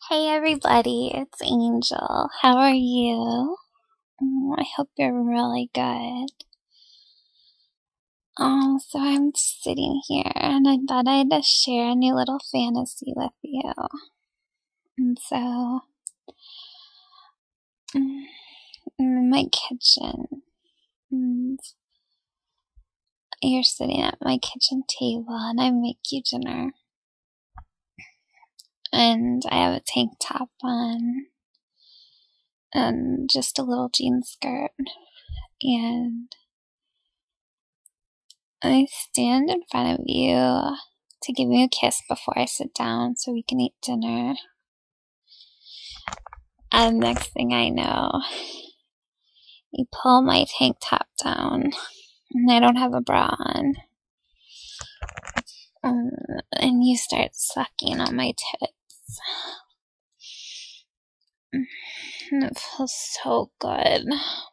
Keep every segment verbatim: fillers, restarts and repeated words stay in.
Hey everybody, it's Angel. How are you? Mm, I hope you're really good. Um, so I'm sitting here and I thought I'd just share a new little fantasy with you. And so, mm, I'm in my kitchen and you're sitting at my kitchen table and I make you dinner. And I have a tank top on and just a little jean skirt. And I stand in front of you to give you a kiss before I sit down so we can eat dinner. And next thing I know, you pull my tank top down and I don't have a bra on. Um, and you start sucking on my tits. And it feels so good.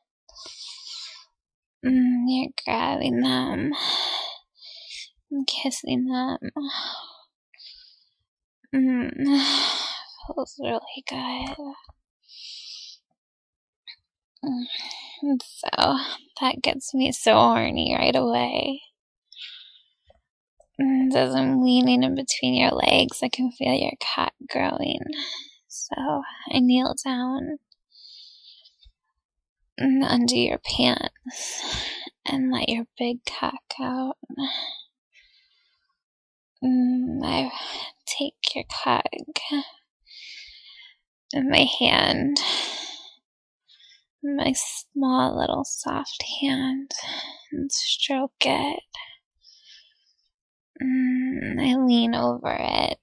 Mm, you're grabbing them and kissing them. Mm, feels really good. And so that gets me so horny right away. And as I'm leaning in between your legs, I can feel your cock growing. So I kneel down and undo your pants and let your big cock out. And I take your cock in my hand, my small little soft hand, and stroke it. And I lean over it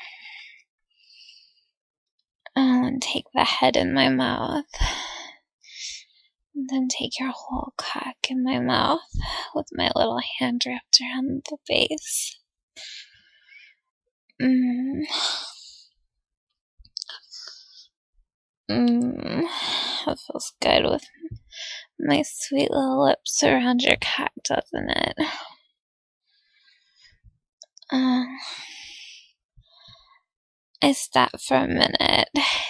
and take the head in my mouth. And then take your whole cock in my mouth with my little hand wrapped around the base. Mmm. Mmm. That feels good with my sweet little lips around your cock, doesn't it? Uh, I stop for a minute.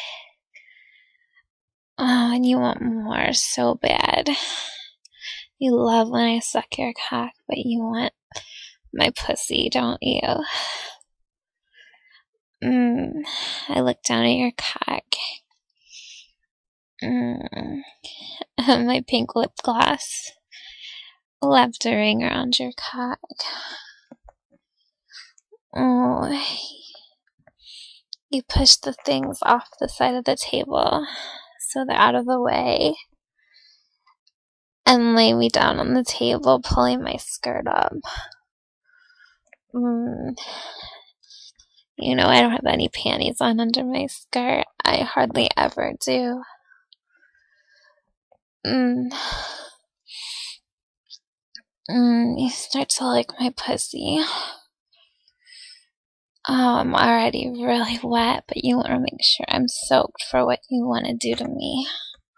Oh, and you want more so bad. You love when I suck your cock, but you want my pussy, don't you? Mmm. I look down at your cock. Mmm. My pink lip gloss left a ring around your cock. Oh, you push the things off the side of the table so they're out of the way and lay me down on the table, pulling my skirt up. Mm. You know, I don't have any panties on under my skirt. I hardly ever do. Mm. Mm, you start to like my pussy. Oh, I'm already really wet, but you want to make sure I'm soaked for what you want to do to me.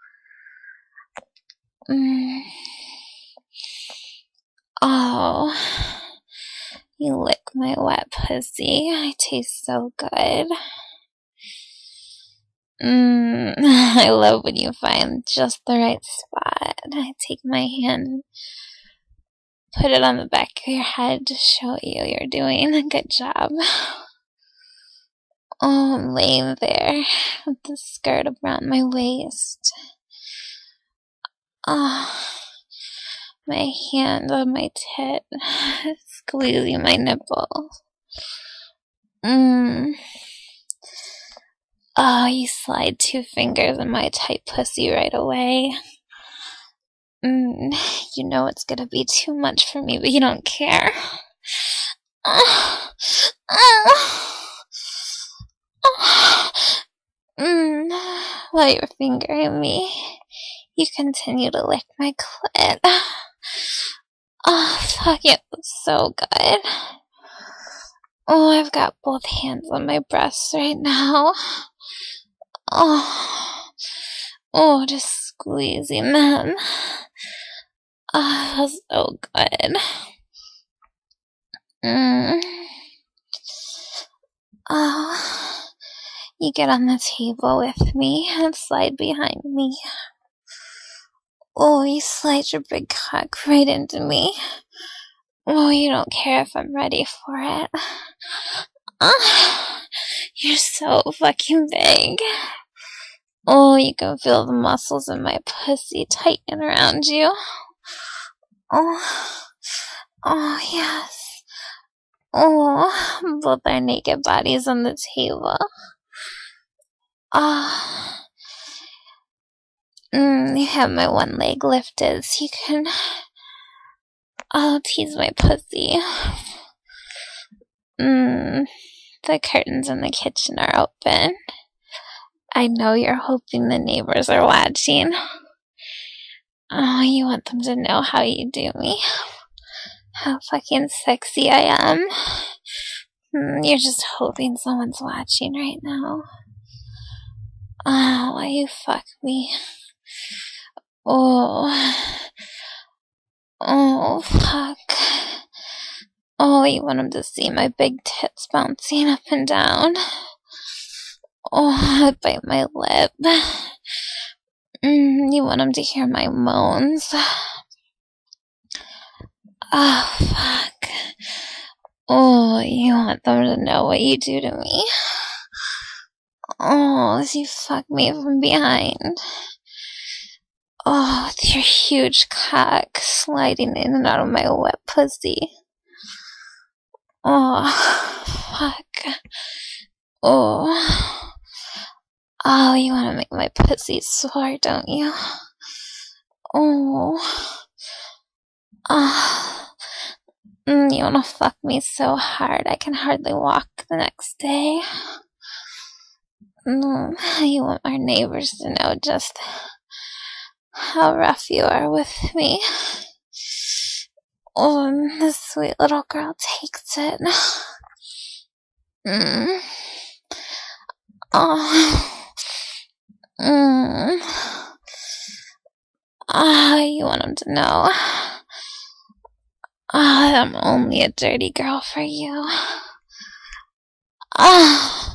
Mm. Oh, you lick my wet pussy. I taste so good. Mm. I love when you find just the right spot. I take my hand, put it on the back of your head to show you you're doing a good job. Oh, I'm laying there with the skirt around my waist. Oh, my hand on my tit, squeezing my nipple. Mmm. Oh, you slide two fingers in my tight pussy right away. Mmm. You know it's gonna be too much for me, but you don't care. Mmm. While you're fingering me, you continue to lick my clit. Oh, fuck, it was so good. Oh, I've got both hands on my breasts right now. Oh, oh, just squeezing them. Oh, so good. Mm. Oh, You get on the table with me and slide behind me. Oh, you slide your big cock right into me. Oh, you don't care if I'm ready for it. Uh, you're so fucking big. Oh, you can feel the muscles in my pussy tighten around you. Oh, oh, yes. Oh, both our naked bodies on the table. Ah. Oh. Mm, you have my one leg lifted so you can oh, tease my pussy. Mm, the curtains in the kitchen are open. I know you're hoping the neighbors are watching. Oh, you want them to know how you do me. How fucking sexy I am. Mm, you're just hoping someone's watching right now. Oh, why you fuck me? Oh. Oh, fuck. Oh, you want them to see my big tits bouncing up and down. Oh, I bite my lip. Mm, you want them to hear my moans. Oh, fuck. Oh, you want them to know what you do to me. Oh, you fuck me from behind. Oh, with your huge cock sliding in and out of my wet pussy. Oh, fuck. Oh. Oh, you want to make my pussy sore, don't you? Oh. Oh. Mm, you want to fuck me so hard I can hardly walk the next day. Mm, you want our neighbors to know just how rough you are with me. Oh, and this sweet little girl takes it. Mm. Oh. Mm. Ah, oh, you want them to know. Ah, oh, I'm only a dirty girl for you. Ah.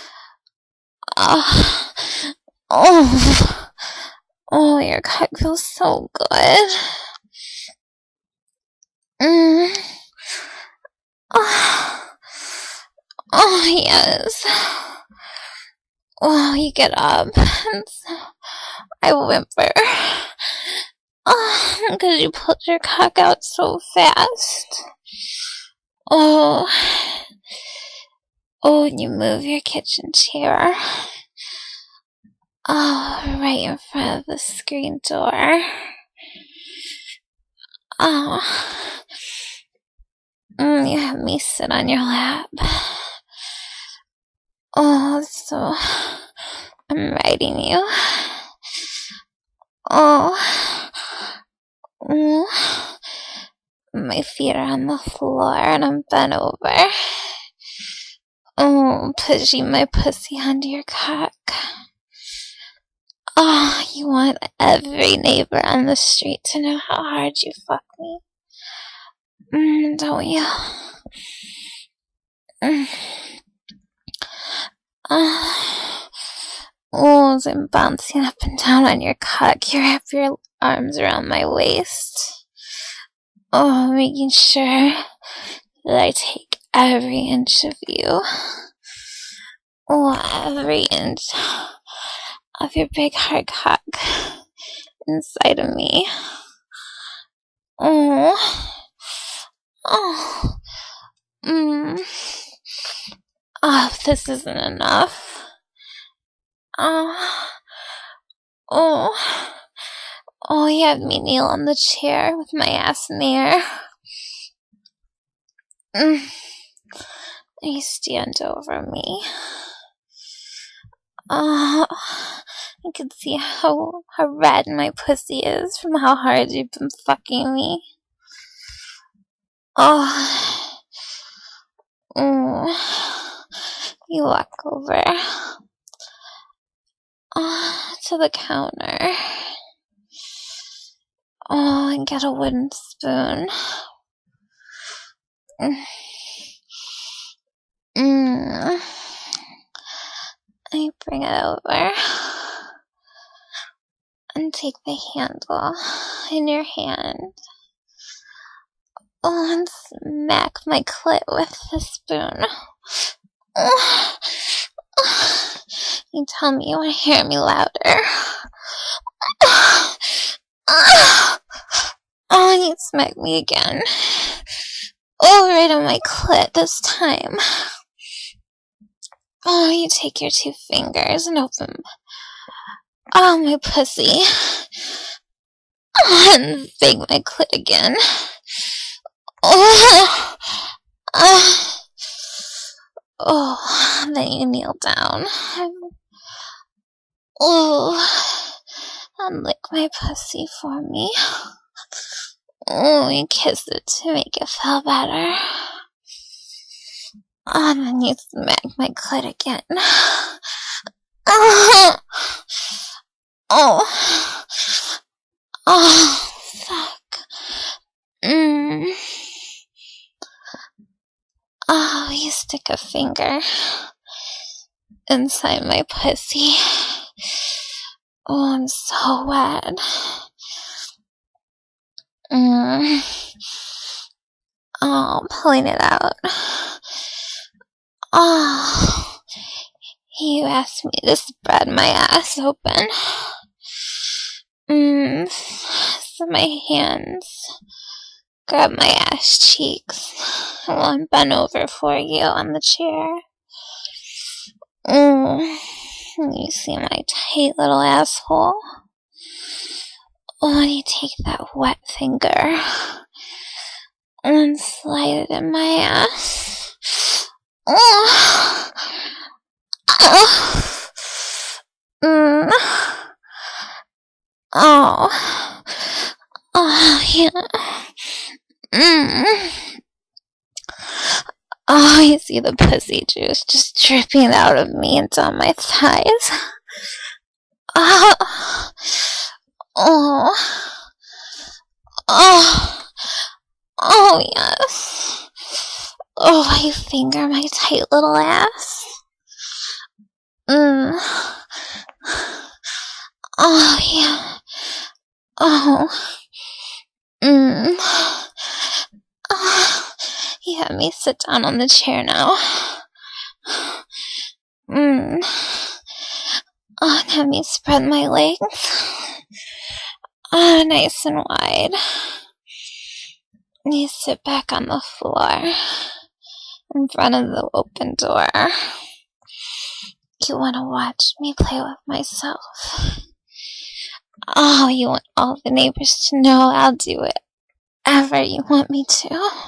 Oh. Oh. Oh, your cock feels so good. Mm. Oh. Oh, yes. Oh, you get up and I whimper. Oh, because you pulled your cock out so fast. Oh. Oh, and you move your kitchen chair. Oh, right in front of the screen door. Oh. Mm, you have me sit on your lap. Oh, so I'm riding you. Oh. Mm. My feet are on the floor and I'm bent over. Oh, pushing my pussy onto your cock. Oh, you want every neighbor on the street to know how hard you fuck me. Mm, don't you? Mm. Oh. Oh, as I'm bouncing up and down on your cock, you wrap your arms around my waist. Oh, making sure that I take every inch of you. Oh, every inch of your big hard cock inside of me. Oh. Oh. Mm. Oh, if this isn't enough. Oh. Oh. Oh, you have me kneel on the chair with my ass in the air. Mm. You stand over me. Oh, I can see how, how red my pussy is from how hard you've been fucking me. Oh. Oh. You walk over. Oh, to the counter. Oh, and get a wooden spoon. Mm. Mm. bring it over and take the handle in your hand. Oh, and smack my clit with the spoon. Oh, you tell me you want to hear me louder. Oh, you smack me again. Oh, right on my clit this time. Oh, you take your two fingers and open oh, my pussy. Oh, and bang my clit again. Oh, uh, oh, then you kneel down. Oh, and lick my pussy for me. Oh, you kiss it to make it feel better. Oh, and then you smack my clit again. Oh, oh, oh, fuck. Mm. Oh, you stick a finger inside my pussy. Oh, I'm so wet. Mm. Oh, pulling it out. Oh, you asked me to spread my ass open. Mm. So my hands grab my ass cheeks while I'm bent over for you on the chair. Mm. You see my tight little asshole? Oh, and you take that wet finger and slide it in my ass. Oh. Oh. Mm. Oh. Oh, yeah. Mm. Oh, you see the pussy juice just dripping out of me and down my thighs. Oh. Oh. Oh. Oh, yes. Oh, you finger my tight little ass. Mm. Oh, yeah. Oh. Mm. Oh. You have me sit down on the chair now. Mm. Oh, and have me spread my legs. Oh, nice and wide. You sit back on the floor in front of the open door. You want to watch me play with myself. Oh, you want all the neighbors to know I'll do whatever you want me to.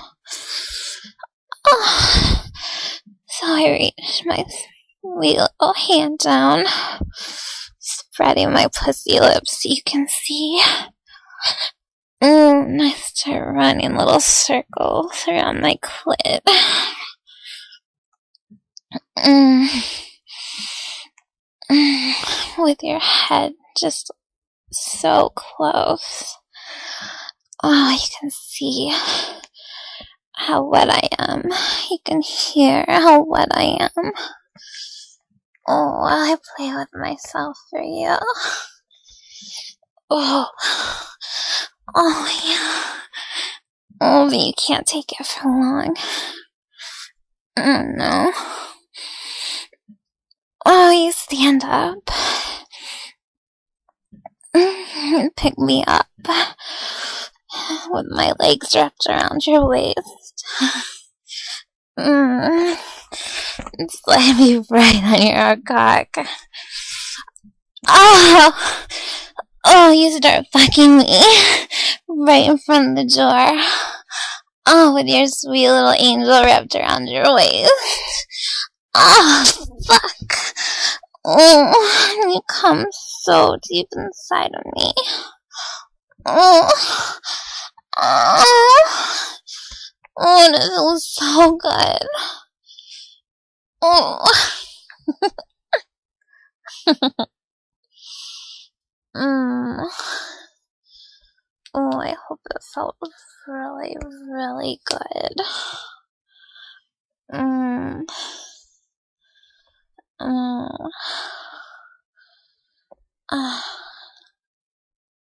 Oh. So I reach my sweet little hand down, spreading my pussy lips so you can see. Mm, I start running little circles around my clit. Mm. Mm. With your head just so close. Oh, you can see how wet I am. You can hear how wet I am. Oh, while I play with myself for you. Oh. Oh, yeah. Oh, but you can't take it for long. Oh, no. Oh, you stand up. And pick me up. With my legs wrapped around your waist. Mm. Slide me right on your cock. Oh! Oh, you start fucking me right in front of the door. Oh, with your sweet little angel wrapped around your waist. Oh, fuck. Oh, and you come so deep inside of me. Oh, oh, oh, this feels so good. Oh. mm. Oh, I hope it felt really, really good. Mm. Mm. Ah.